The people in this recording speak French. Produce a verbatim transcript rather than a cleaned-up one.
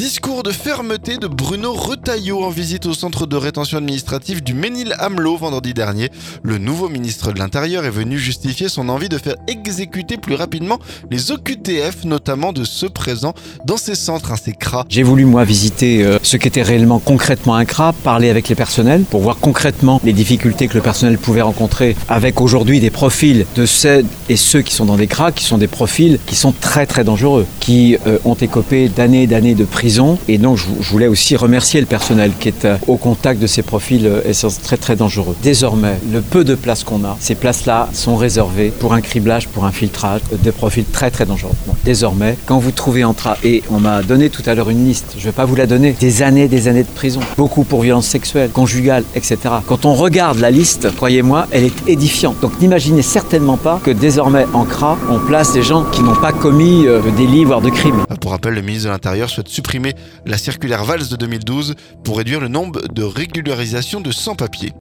Discours de fermeté de Bruno Retailleau en visite au centre de rétention administrative du Ménil-Amelot vendredi dernier. Le nouveau ministre de l'Intérieur est venu justifier son envie de faire exécuter plus rapidement les O Q T F, notamment de ceux présents dans ces centres, hein, ces C R A. J'ai voulu moi visiter euh, ce qu'était réellement concrètement un C R A, parler avec les personnels pour voir concrètement les difficultés que le personnel pouvait rencontrer avec aujourd'hui des profils de ceux et ceux qui sont dans des C R A, qui sont des profils qui sont très très dangereux, qui euh, ont écopé d'années et d'années de prison. Et donc je, je voulais aussi remercier le personnel qui est euh, au contact de ces profils euh, très très dangereux. Désormais, le peu de places qu'on a, ces places-là sont réservées pour un criblage, pour un filtrage euh, de profils très très dangereux. Bon, désormais, quand vous trouvez en tra... et on m'a donné tout à l'heure une liste, je ne vais pas vous la donner, des années, des années de prison, beaucoup pour violences sexuelles, conjugales, et cetera. Quand on regarde la liste, croyez-moi, elle est édifiante. Donc n'imaginez certainement pas que désormais en C R A, on place des gens qui n'ont pas commis euh, de délits, voire de crimes. Pour rappel, le ministre de l'Intérieur souhaite supprimer la circulaire Valls de deux mille douze pour réduire le nombre de régularisations de sans-papiers.